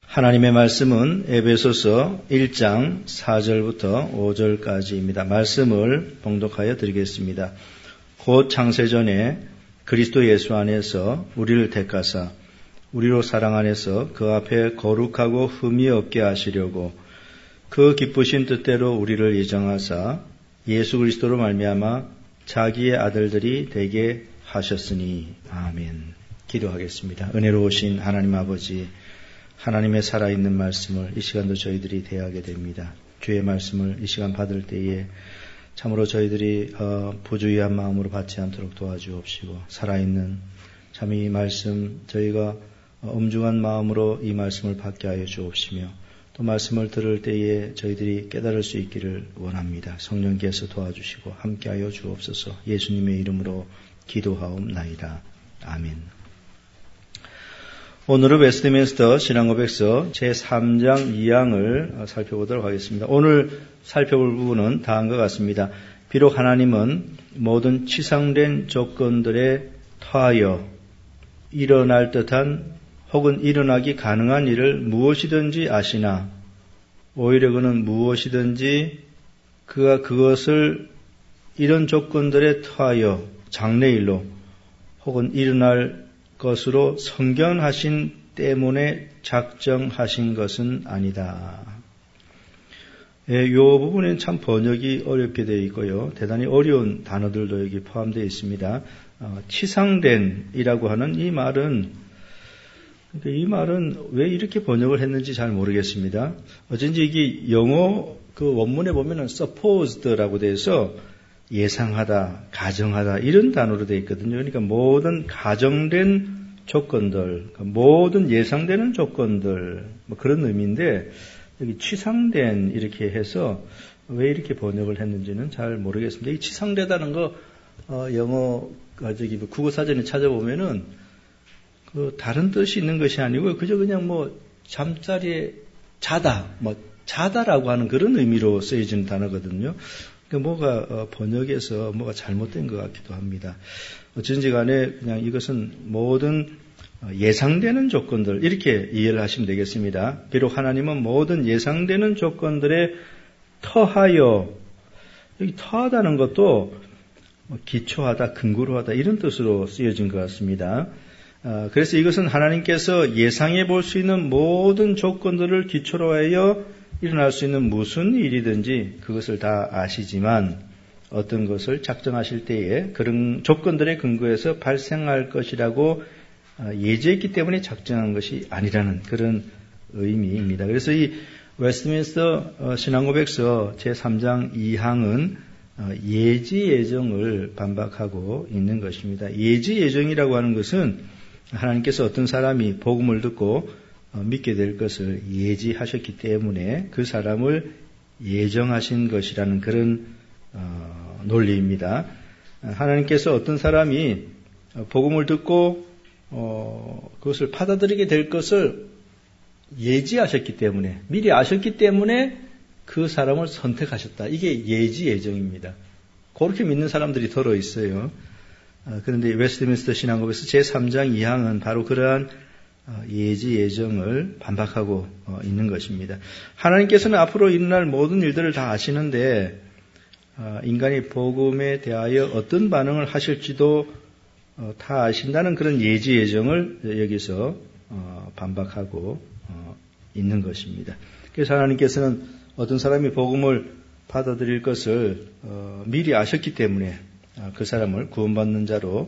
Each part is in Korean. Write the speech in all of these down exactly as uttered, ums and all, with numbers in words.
하나님의 말씀은 에베소서 일 장 사 절부터 오 절까지입니다. 말씀을 봉독하여 드리겠습니다. 곧 창세전에 그리스도 예수 안에서 우리를 택하사 우리로 사랑 안에서 그 앞에 거룩하고 흠이 없게 하시려고 그 기쁘신 뜻대로 우리를 예정하사 예수 그리스도로 말미암아 자기의 아들들이 되게 하셨으니. 아멘. 기도하겠습니다. 은혜로우신 하나님 아버지, 하나님의 살아있는 말씀을 이 시간도 저희들이 대하게 됩니다. 주의 말씀을 이 시간 받을 때에 참으로 저희들이 부주의한 마음으로 받지 않도록 도와주옵시고, 살아있는 참 이 말씀 저희가 엄중한 마음으로 이 말씀을 받게 하여 주옵시며, 또 말씀을 들을 때에 저희들이 깨달을 수 있기를 원합니다. 성령께서 도와주시고 함께하여 주옵소서. 예수님의 이름으로 기도하옵나이다. 아멘. 오늘은 웨스트민스터 신앙고백서 제삼 장 이 항을 살펴보도록 하겠습니다. 오늘 살펴볼 부분은 다음과 같습니다. 비록 하나님은 모든 치상된 조건들에 더하여 일어날 듯한 혹은 일어나기 가능한 일을 무엇이든지 아시나 오히려 그는 무엇이든지 그가 그것을 이런 조건들에 더하여 장래일로 혹은 일어날 것으로 성경하신 때문에 작정하신 것은 아니다. 예, 이 부분은 참 번역이 어렵게 되어 있고요. 대단히 어려운 단어들도 여기 포함되어 있습니다. 어, 치상된이라고 하는 이 말은 이 말은 왜 이렇게 번역을 했는지 잘 모르겠습니다. 어쩐지 이게 영어 그 원문에 보면은 supposed라고 돼서 예상하다, 가정하다 이런 단어로 되어 있거든요. 그러니까 모든 가정된 조건들, 모든 예상되는 조건들 뭐 그런 의미인데 여기 치상된 이렇게 해서 왜 이렇게 번역을 했는지는 잘 모르겠습니다. 이 치상되다는 거 어, 영어 저기 국어 사전에 찾아보면은 그 다른 뜻이 있는 것이 아니고 그저 그냥 뭐 잠자리에 자다, 뭐 자다라고 하는 그런 의미로 쓰여지는 단어거든요. 그러니까 뭐가 번역에서 뭐가 잘못된 것 같기도 합니다. 어쩐지 간에 그냥 이것은 모든 예상되는 조건들 이렇게 이해를 하시면 되겠습니다. 비록 하나님은 모든 예상되는 조건들에 터하여, 여기 터하다는 것도 기초하다, 근거로 하다 이런 뜻으로 쓰여진 것 같습니다. 그래서 이것은 하나님께서 예상해 볼 수 있는 모든 조건들을 기초로 하여 일어날 수 있는 무슨 일이든지 그것을 다 아시지만 어떤 것을 작정하실 때에 그런 조건들의 근거에서 발생할 것이라고 예지했기 때문에 작정한 것이 아니라는 그런 의미입니다. 그래서 이 웨스트민스터 신앙고백서 제삼 장 이 항은 예지 예정을 반박하고 있는 것입니다. 예지 예정이라고 하는 것은 하나님께서 어떤 사람이 복음을 듣고 믿게 될 것을 예지하셨기 때문에 그 사람을 예정하신 것이라는 그런 어, 논리입니다. 하나님께서 어떤 사람이 복음을 듣고 어, 그것을 받아들이게 될 것을 예지하셨기 때문에, 미리 아셨기 때문에 그 사람을 선택하셨다. 이게 예지 예정입니다. 그렇게 믿는 사람들이 더러 있어요. 어, 그런데 웨스트민스터 신앙고백서 제삼 장 이 항은 바로 그러한 예지 예정을 반박하고 있는 것입니다. 하나님께서는 앞으로 일어날 모든 일들을 다 아시는데 인간이 복음에 대하여 어떤 반응을 하실지도 다 아신다는 그런 예지 예정을 여기서 반박하고 있는 것입니다. 그래서 하나님께서는 어떤 사람이 복음을 받아들일 것을 미리 아셨기 때문에 그 사람을 구원받는 자로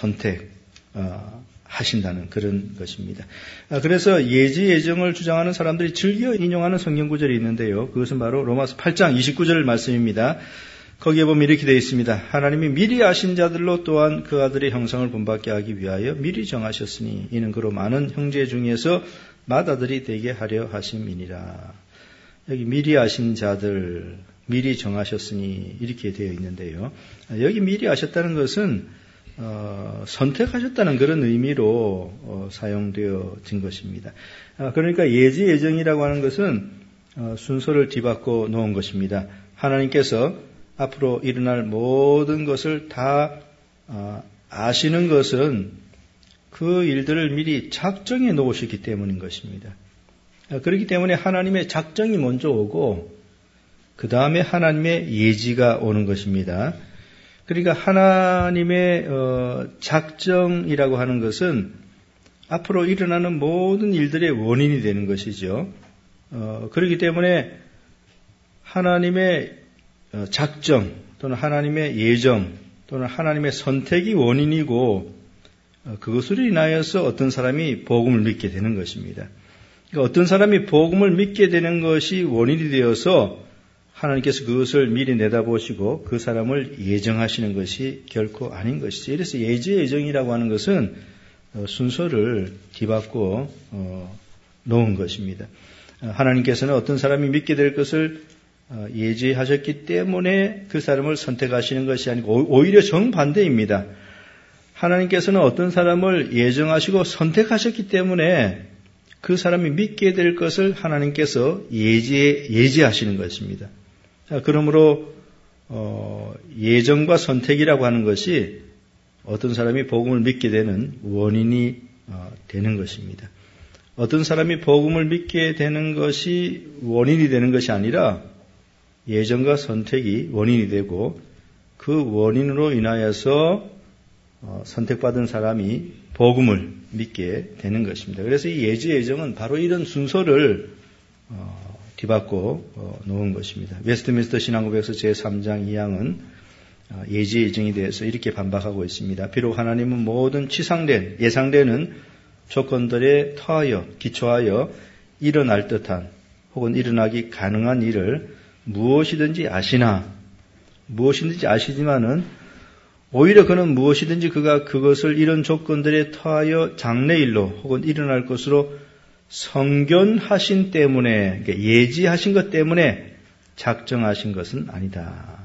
선택하신다는 그런 것입니다. 그래서 예지 예정을 주장하는 사람들이 즐겨 인용하는 성경 구절이 있는데요. 그것은 바로 로마서 팔 장 이십구 절 말씀입니다. 거기에 보면 이렇게 되어 있습니다. 하나님이 미리 아신 자들로 또한 그 아들의 형상을 본받게 하기 위하여 미리 정하셨으니 이는 그로 많은 형제 중에서 맏아들이 되게 하려 하심이니라. 여기 미리 아신 자들, 미리 정하셨으니 이렇게 되어 있는데요. 여기 미리 아셨다는 것은 어, 선택하셨다는 그런 의미로 어, 사용되어진 것입니다. 아, 그러니까 예지 예정이라고 하는 것은 어, 순서를 뒤바꿔 놓은 것입니다. 하나님께서 앞으로 일어날 모든 것을 다 어, 아시는 것은 그 일들을 미리 작정해 놓으셨기 때문인 것입니다. 그렇기 때문에 하나님의 작정이 먼저 오고 그 다음에 하나님의 예지가 오는 것입니다. 그러니까 하나님의 작정이라고 하는 것은 앞으로 일어나는 모든 일들의 원인이 되는 것이죠. 그렇기 때문에 하나님의 작정 또는 하나님의 예정 또는 하나님의 선택이 원인이고 그것으로 인하여서 어떤 사람이 복음을 믿게 되는 것입니다. 그러니까 어떤 사람이 복음을 믿게 되는 것이 원인이 되어서 하나님께서 그것을 미리 내다보시고 그 사람을 예정하시는 것이 결코 아닌 것이죠. 그래서 예지 예정이라고 하는 것은 순서를 뒤바꿔 놓은 것입니다. 하나님께서는 어떤 사람이 믿게 될 것을 예지하셨기 때문에 그 사람을 선택하시는 것이 아니고 오히려 정반대입니다. 하나님께서는 어떤 사람을 예정하시고 선택하셨기 때문에 그 사람이 믿게 될 것을 하나님께서 예지, 예지하시는 것입니다. 자, 그러므로 어, 예정과 선택이라고 하는 것이 어떤 사람이 복음을 믿게 되는 원인이 어, 되는 것입니다. 어떤 사람이 복음을 믿게 되는 것이 원인이 되는 것이 아니라 예정과 선택이 원인이 되고 그 원인으로 인하여서 어, 선택받은 사람이 복음을 믿게 되는 것입니다. 그래서 이 예지 예정은 바로 이런 순서를 어, 뒤바꿔 어, 놓은 것입니다. 웨스트민스터 신앙고백서 제삼 장 이 항은 어, 예지 예정에 대해서 이렇게 반박하고 있습니다. 비록 하나님은 모든 치상된 예상되는 조건들에 터하여 기초하여 일어날 듯한 혹은 일어나기 가능한 일을 무엇이든지 아시나 무엇이든지 아시지만은 오히려 그는 무엇이든지 그가 그것을 이런 조건들에 터하여 장래일로 혹은 일어날 것으로 성견하신 때문에 그러니까 예지하신 것 때문에 작정하신 것은 아니다.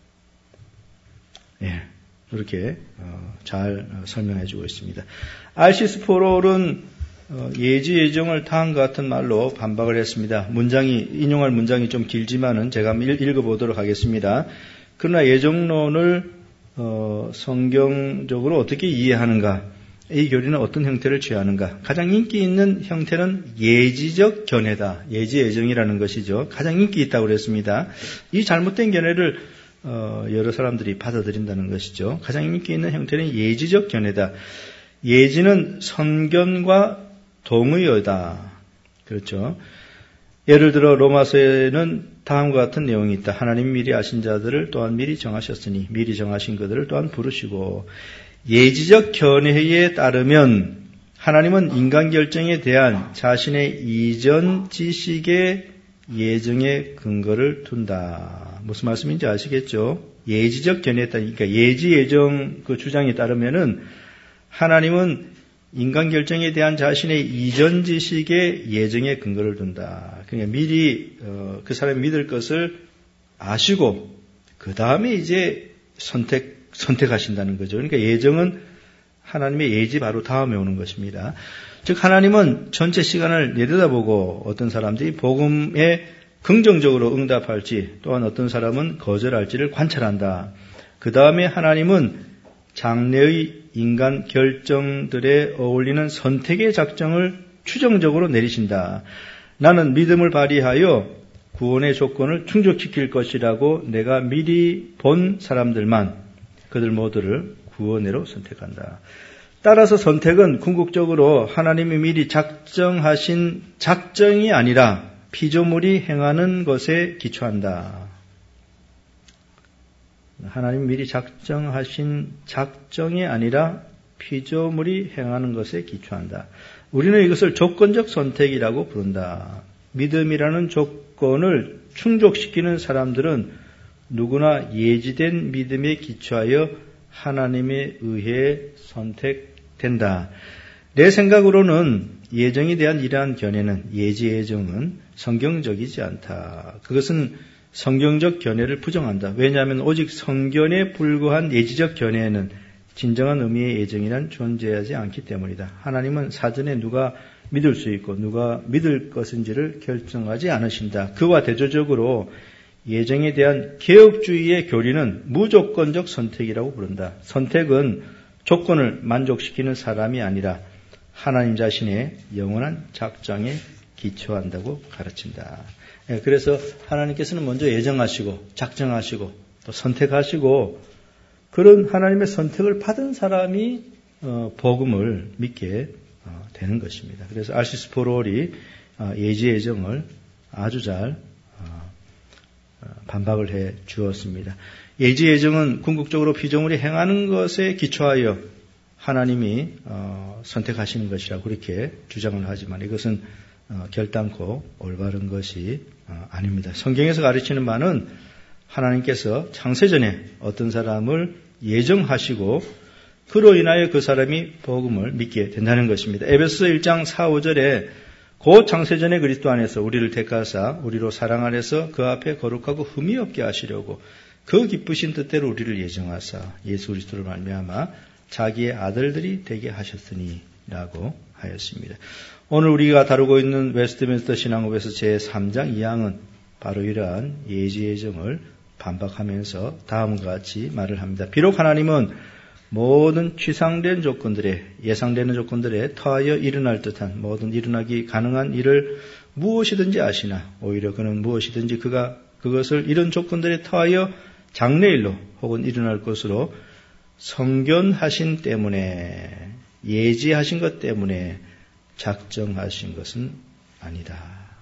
예, 이렇게 잘 설명해 주고 있습니다. 알씨 스포롤은 예지 예정을 다음과 같은 말로 반박을 했습니다. 문장이 인용할 문장이 좀 길지만은 제가 한번 읽어보도록 하겠습니다. 그러나 예정론을 어, 성경적으로 어떻게 이해하는가? 이 교리는 어떤 형태를 취하는가? 가장 인기 있는 형태는 예지적 견해다. 예지 예정이라는 것이죠. 가장 인기 있다고 그랬습니다. 이 잘못된 견해를 어, 여러 사람들이 받아들인다는 것이죠. 가장 인기 있는 형태는 예지적 견해다. 예지는 선견과 동의어다. 그렇죠. 예를 들어 로마서에는 다음과 같은 내용이 있다. 하나님 미리 아신 자들을 또한 미리 정하셨으니 미리 정하신 그들을 또한 부르시고 예지적 견해에 따르면 하나님은 인간 결정에 대한 자신의 이전 지식의 예정의 근거를 둔다. 무슨 말씀인지 아시겠죠? 예지적 견해에 따르 그러니까 예지 예정 그 주장에 따르면은 하나님은 인간 결정에 대한 자신의 이전 지식의 예정의 근거를 둔다. 그러니까 미리 어, 그 사람이 믿을 것을 아시고 그 다음에 이제 선택 선택하신다는 거죠. 그러니까 예정은 하나님의 예지 바로 다음에 오는 것입니다. 즉 하나님은 전체 시간을 내려다보고 어떤 사람들이 복음에 긍정적으로 응답할지 또한 어떤 사람은 거절할지를 관찰한다. 그 다음에 하나님은 장래의 인간 결정들에 어울리는 선택의 작정을 추정적으로 내리신다. 나는 믿음을 발휘하여 구원의 조건을 충족시킬 것이라고 내가 미리 본 사람들만 그들 모두를 구원으로 선택한다. 따라서 선택은 궁극적으로 하나님이 미리 작정하신 작정이 아니라 피조물이 행하는 것에 기초한다. 하나님 미리 작정하신 작정이 아니라 피조물이 행하는 것에 기초한다. 우리는 이것을 조건적 선택이라고 부른다. 믿음이라는 조건을 충족시키는 사람들은 누구나 예지된 믿음에 기초하여 하나님에 의해 선택된다. 내 생각으로는 예정에 대한 이러한 견해는 예지 예정은 성경적이지 않다. 그것은 성경적 견해를 부정한다. 왜냐하면 오직 성견에 불과한 예지적 견해에는 진정한 의미의 예정이란 존재하지 않기 때문이다. 하나님은 사전에 누가 믿을 수 있고 누가 믿을 것인지를 결정하지 않으신다. 그와 대조적으로 예정에 대한 개혁주의의 교리는 무조건적 선택이라고 부른다. 선택은 조건을 만족시키는 사람이 아니라 하나님 자신의 영원한 작정에 기초한다고 가르친다. 그래서 하나님께서는 먼저 예정하시고 작정하시고 또 선택하시고 그런 하나님의 선택을 받은 사람이 복음을 믿게 되는 것입니다. 그래서 알시스 포롤이 예지 예정을 아주 잘 반박을 해 주었습니다. 예지 예정은 궁극적으로 피조물이 행하는 것에 기초하여 하나님이 선택하시는 것이라고 그렇게 주장을 하지만 이것은 결단코 올바른 것이 아닙니다. 성경에서 가르치는 바는 하나님께서 창세전에 어떤 사람을 예정하시고 그로 인하여 그 사람이 복음을 믿게 된다는 것입니다. 에베소서 일 장 사, 오 절에 곧 창세전에 그리스도 안에서 우리를 택하사 우리로 사랑 안에서 그 앞에 거룩하고 흠이 없게 하시려고 그 기쁘신 뜻대로 우리를 예정하사 예수 그리스도를 말미암아 자기의 아들들이 되게 하셨으니 라고 하였습니다. 오늘 우리가 다루고 있는 웨스트민스터 신앙법에서 제삼 장 이 항은 바로 이러한 예지 예정을 반박하면서 다음과 같이 말을 합니다. 비록 하나님은 모든 취상된 조건들에 예상되는 조건들에 더하여 일어날 듯한 모든 일어나기 가능한 일을 무엇이든지 아시나 오히려 그는 무엇이든지 그가 그것을 이런 조건들에 더하여 장래일로 혹은 일어날 것으로 성견하신 때문에 예지하신 것 때문에 작정하신 것은 아니다.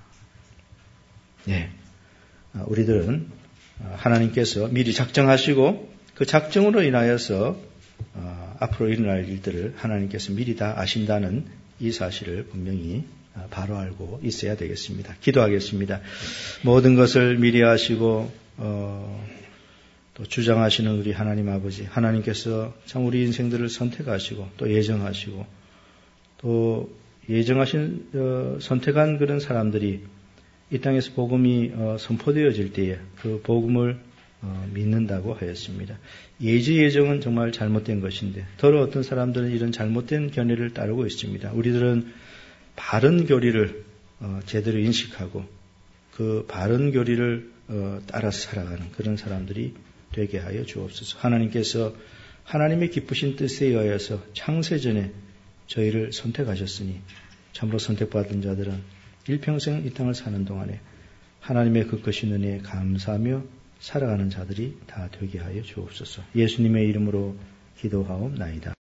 네, 우리들은 하나님께서 미리 작정하시고 그 작정으로 인하여서 어, 앞으로 일어날 일들을 하나님께서 미리 다 아신다는 이 사실을 분명히 바로 알고 있어야 되겠습니다. 기도하겠습니다. 모든 것을 미리 아시고 어, 또 주장하시는 우리 하나님 아버지, 하나님께서 참 우리 인생들을 선택하시고 또 예정하시고 또 예정하신 어, 선택한 그런 사람들이 이 땅에서 복음이 어, 선포되어질 때에 그 복음을 어, 믿는다고 하였습니다. 예지 예정은 정말 잘못된 것인데 더러 어떤 사람들은 이런 잘못된 견해를 따르고 있습니다. 우리들은 바른 교리를 어, 제대로 인식하고 그 바른 교리를 어, 따라서 살아가는 그런 사람들이 되게 하여 주옵소서. 하나님께서 하나님의 기쁘신 뜻에 의하여서 창세전에 저희를 선택하셨으니 참으로 선택받은 자들은 일평생 이 땅을 사는 동안에 하나님의 그 크신 은혜에 감사하며 살아가는 자들이 다 되게 하여 주옵소서. 예수님의 이름으로 기도하옵나이다.